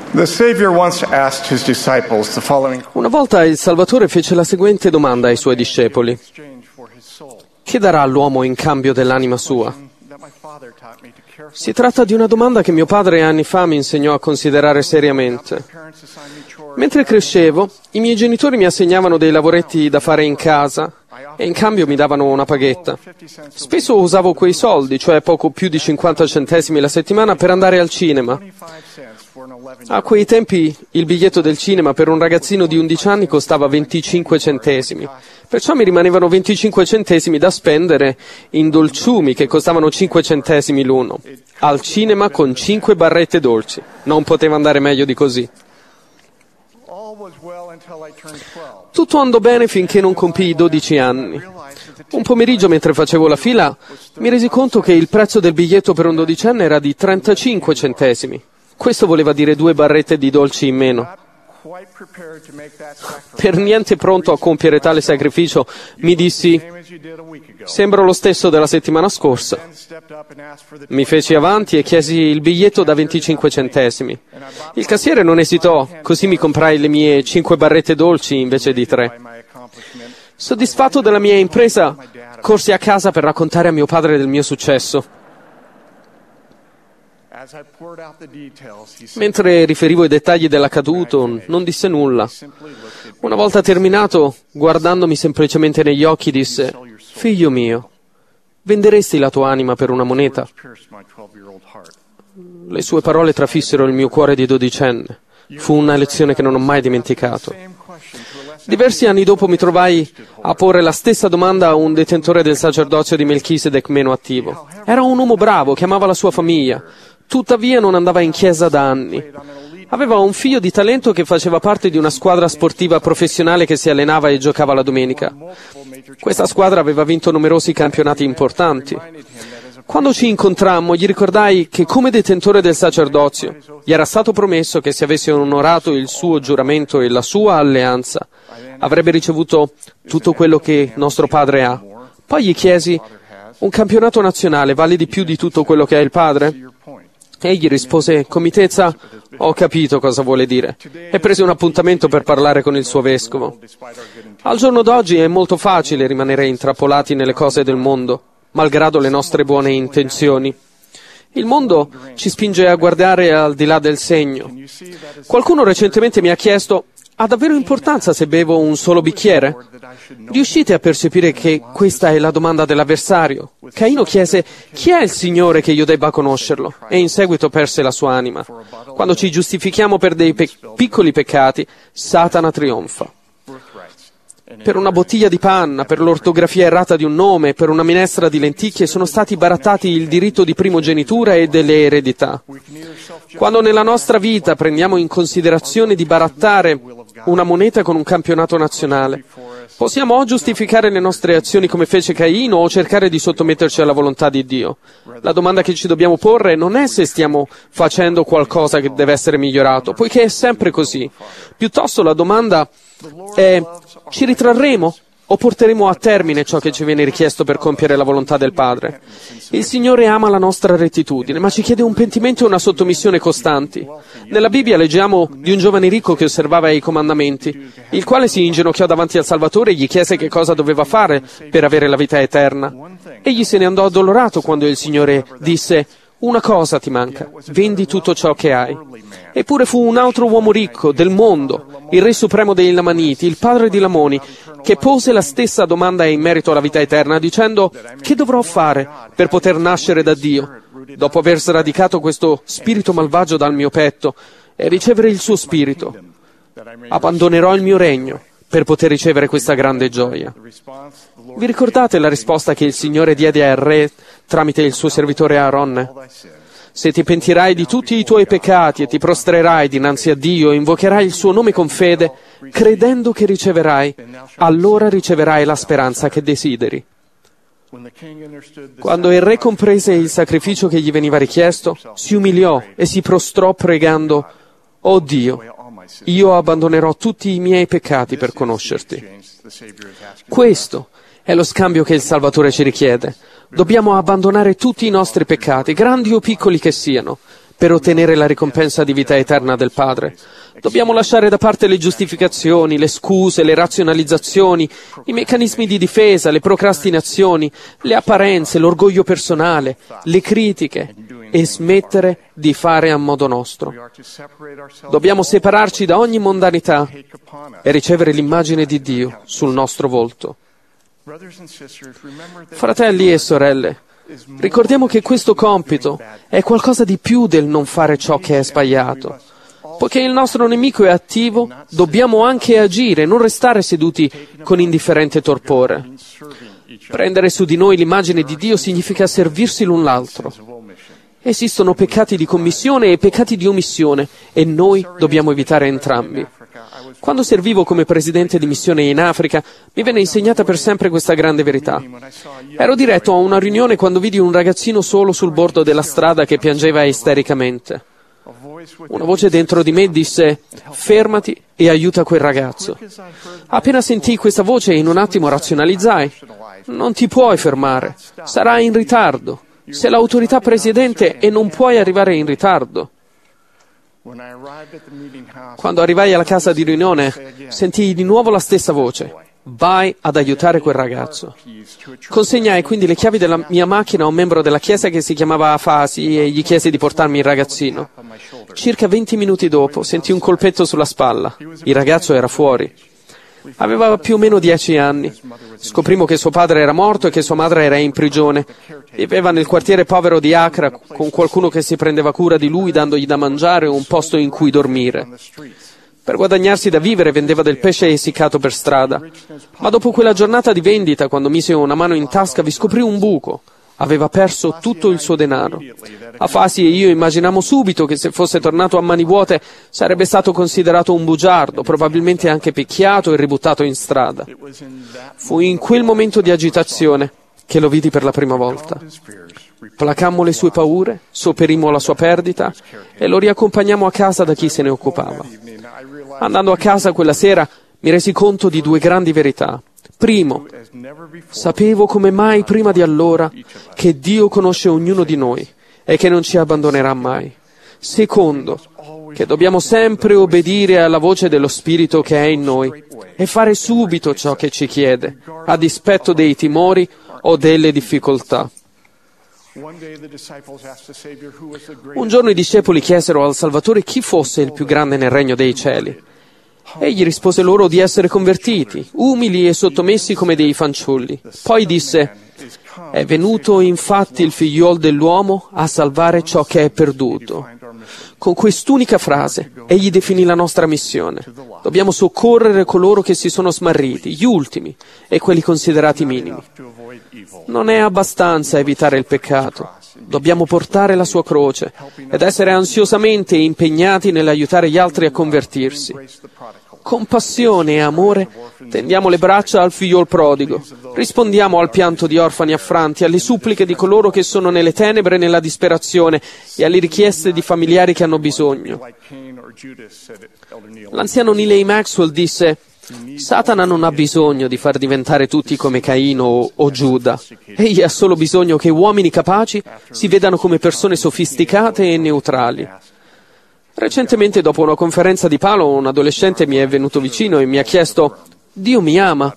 The Savior once asked his disciples the following Una volta il Salvatore fece la seguente domanda ai suoi discepoli: che darà l'uomo in cambio dell'anima sua? Si tratta di una domanda che mio padre anni fa mi insegnò a considerare seriamente. Mentre crescevo, i miei genitori mi assegnavano dei lavoretti da fare in casa e in cambio mi davano una paghetta. Spesso usavo quei soldi, cioè poco più di 50 centesimi la settimana, per andare al cinema. A quei tempi il biglietto del cinema per un ragazzino di 11 anni costava 25 centesimi. Perciò mi rimanevano 25 centesimi da spendere in dolciumi che costavano 5 centesimi l'uno. Al cinema con 5 barrette dolci. Non poteva andare meglio di così. Tutto andò bene finché non compii 12 anni. Un pomeriggio, mentre facevo la fila, mi resi conto che il prezzo del biglietto per un dodicenne era di 35 centesimi. Questo voleva dire 2 barrette di dolci in meno. Per niente pronto a compiere tale sacrificio, mi dissi: sembro lo stesso della settimana scorsa. Mi feci avanti e chiesi il biglietto da 25 centesimi. Il cassiere non esitò, così mi comprai le mie 5 barrette dolci invece di 3. Soddisfatto della mia impresa, corsi a casa per raccontare a mio padre del mio successo. Mentre riferivo i dettagli dell'accaduto, non disse nulla. Una volta terminato, guardandomi semplicemente negli occhi, disse: figlio mio, venderesti la tua anima per una moneta? Le sue parole trafissero il mio cuore di dodicenne. Fu una lezione che non ho mai dimenticato. Diversi anni dopo mi trovai a porre la stessa domanda a un detentore del sacerdozio di Melchisedec meno attivo. Era un uomo bravo, che amava la sua famiglia. Tuttavia non andava in chiesa da anni. Aveva un figlio di talento che faceva parte di una squadra sportiva professionale che si allenava e giocava la domenica. Questa squadra aveva vinto numerosi campionati importanti. Quando ci incontrammo, gli ricordai che come detentore del sacerdozio gli era stato promesso che se avesse onorato il suo giuramento e la sua alleanza, avrebbe ricevuto tutto quello che nostro padre ha. Poi gli chiesi: un campionato nazionale vale di più di tutto quello che ha il padre? Egli rispose con mitezza: ho capito cosa vuole dire, e prese un appuntamento per parlare con il suo vescovo. Al giorno d'oggi è molto facile rimanere intrappolati nelle cose del mondo, malgrado le nostre buone intenzioni. Il mondo ci spinge a guardare al di là del segno. Qualcuno recentemente mi ha chiesto: ha davvero importanza se bevo un solo bicchiere? Riuscite a percepire che questa è la domanda dell'avversario? Caino chiese: chi è il Signore che io debba conoscerlo? E in seguito perse la sua anima. Quando ci giustifichiamo per dei piccoli peccati, Satana trionfa. Per una bottiglia di panna, per l'ortografia errata di un nome, per una minestra di lenticchie sono stati barattati il diritto di primogenitura e delle eredità. Quando nella nostra vita prendiamo in considerazione di barattare una moneta con un campionato nazionale, possiamo o giustificare le nostre azioni come fece Caino o cercare di sottometterci alla volontà di Dio. La domanda che ci dobbiamo porre non è se stiamo facendo qualcosa che deve essere migliorato, poiché è sempre così. Piuttosto la domanda è: ci ritrarremo o porteremo a termine ciò che ci viene richiesto per compiere la volontà del Padre? Il Signore ama la nostra rettitudine, ma ci chiede un pentimento e una sottomissione costanti. Nella Bibbia leggiamo di un giovane ricco che osservava i comandamenti, il quale si inginocchiò davanti al Salvatore e gli chiese che cosa doveva fare per avere la vita eterna. Egli se ne andò addolorato quando il Signore disse: una cosa ti manca, vendi tutto ciò che hai. Eppure fu un altro uomo ricco del mondo, il re supremo dei Lamaniti, il padre di Lamoni, che pose la stessa domanda in merito alla vita eterna, dicendo: che dovrò fare per poter nascere da Dio, dopo aver sradicato questo spirito malvagio dal mio petto e ricevere il suo spirito? Abbandonerò il mio regno per poter ricevere questa grande gioia. Vi ricordate la risposta che il Signore diede al re tramite il suo servitore Aaron? Se ti pentirai di tutti i tuoi peccati e ti prostrerai dinanzi a Dio e invocherai il suo nome con fede, credendo che riceverai, allora riceverai la speranza che desideri. Quando il re comprese il sacrificio che gli veniva richiesto, si umiliò e si prostrò pregando: «Oh Dio, io abbandonerò tutti i miei peccati per conoscerti». Questo è lo scambio che il Salvatore ci richiede. Dobbiamo abbandonare tutti i nostri peccati, grandi o piccoli che siano, per ottenere la ricompensa di vita eterna del Padre. Dobbiamo lasciare da parte le giustificazioni, le scuse, le razionalizzazioni, i meccanismi di difesa, le procrastinazioni, le apparenze, l'orgoglio personale, le critiche e smettere di fare a modo nostro. Dobbiamo separarci da ogni mondanità e ricevere l'immagine di Dio sul nostro volto. Fratelli e sorelle, ricordiamo che questo compito è qualcosa di più del non fare ciò che è sbagliato. Poiché il nostro nemico è attivo, dobbiamo anche agire, non restare seduti con indifferente torpore. Prendere su di noi l'immagine di Dio significa servirsi l'un l'altro. Esistono peccati di commissione e peccati di omissione e noi dobbiamo evitare entrambi. Quando servivo come presidente di missione in Africa, mi venne insegnata per sempre questa grande verità. Ero diretto a una riunione quando vidi un ragazzino solo sul bordo della strada che piangeva istericamente. Una voce dentro di me disse: fermati e aiuta quel ragazzo. Appena sentii questa voce, in un attimo razionalizzai: non ti puoi fermare, sarai in ritardo. Sei l'autorità presidente e non puoi arrivare in ritardo. Quando arrivai alla casa di riunione, sentii di nuovo la stessa voce: vai ad aiutare quel ragazzo. Consegnai quindi le chiavi della mia macchina a un membro della chiesa che si chiamava Afasi e gli chiesi di portarmi il ragazzino. Circa 20 minuti dopo sentii un colpetto sulla spalla. Il ragazzo era fuori. Aveva più o meno 10 anni. Scoprimo che suo padre era morto e che sua madre era in prigione. Viveva nel quartiere povero di Accra con qualcuno che si prendeva cura di lui dandogli da mangiare e un posto in cui dormire. Per guadagnarsi da vivere vendeva del pesce essiccato per strada. Ma dopo quella giornata di vendita, quando mise una mano in tasca, vi scoprì un buco. Aveva perso tutto il suo denaro. Afasi e io immaginammo subito che se fosse tornato a mani vuote sarebbe stato considerato un bugiardo, probabilmente anche picchiato e ributtato in strada. Fu in quel momento di agitazione che lo vidi per la prima volta. Placammo le sue paure, sopperimmo la sua perdita e lo riaccompagnammo a casa da chi se ne occupava. Andando a casa quella sera mi resi conto di due grandi verità. Primo, sapevo come mai prima di allora che Dio conosce ognuno di noi e che non ci abbandonerà mai. Secondo, che dobbiamo sempre obbedire alla voce dello Spirito che è in noi e fare subito ciò che ci chiede, a dispetto dei timori o delle difficoltà. Un giorno i discepoli chiesero al Salvatore chi fosse il più grande nel regno dei cieli. Egli rispose loro di essere convertiti, umili e sottomessi come dei fanciulli. Poi disse: è venuto infatti il figliuol dell'uomo a salvare ciò che è perduto. Con quest'unica frase egli definì la nostra missione. Dobbiamo soccorrere coloro che si sono smarriti, gli ultimi e quelli considerati minimi. Non è abbastanza evitare il peccato. Dobbiamo portare la sua croce ed essere ansiosamente impegnati nell'aiutare gli altri a convertirsi. Con passione e amore tendiamo le braccia al figliol prodigo, rispondiamo al pianto di orfani affranti, alle suppliche di coloro che sono nelle tenebre e nella disperazione e alle richieste di familiari che hanno bisogno. L'anziano Neal Maxwell disse: Satana non ha bisogno di far diventare tutti come Caino o Giuda. Egli ha solo bisogno che uomini capaci si vedano come persone sofisticate e neutrali. Recentemente, dopo una conferenza di Palo, un adolescente mi è venuto vicino e mi ha chiesto: Dio mi ama?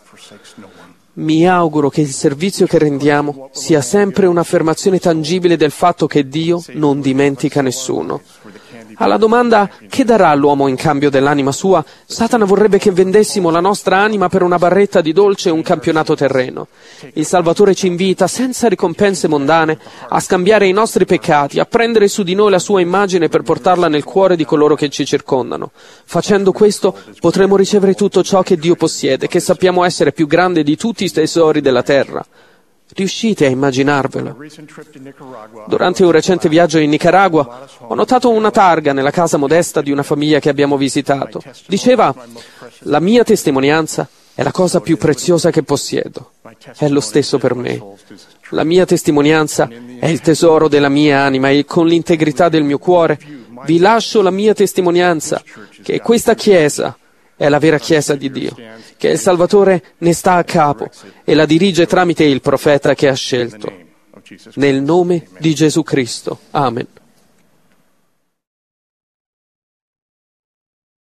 Mi auguro che il servizio che rendiamo sia sempre un'affermazione tangibile del fatto che Dio non dimentica nessuno. Alla domanda «Che darà l'uomo in cambio dell'anima sua?», Satana vorrebbe che vendessimo la nostra anima per una barretta di dolce e un campionato terreno. Il Salvatore ci invita, senza ricompense mondane, a scambiare i nostri peccati, a prendere su di noi la sua immagine per portarla nel cuore di coloro che ci circondano. Facendo questo potremo ricevere tutto ciò che Dio possiede, che sappiamo essere più grande di tutti i tesori della terra. Riuscite a immaginarvelo? Durante un recente viaggio in Nicaragua ho notato una targa nella casa modesta di una famiglia che abbiamo visitato. Diceva: la mia testimonianza è la cosa più preziosa che possiedo. È lo stesso per me. La mia testimonianza è il tesoro della mia anima e con l'integrità del mio cuore vi lascio la mia testimonianza, che questa Chiesa è la vera Chiesa di Dio, che il Salvatore ne sta a capo e la dirige tramite il profeta che ha scelto. Nel nome di Gesù Cristo. Amen.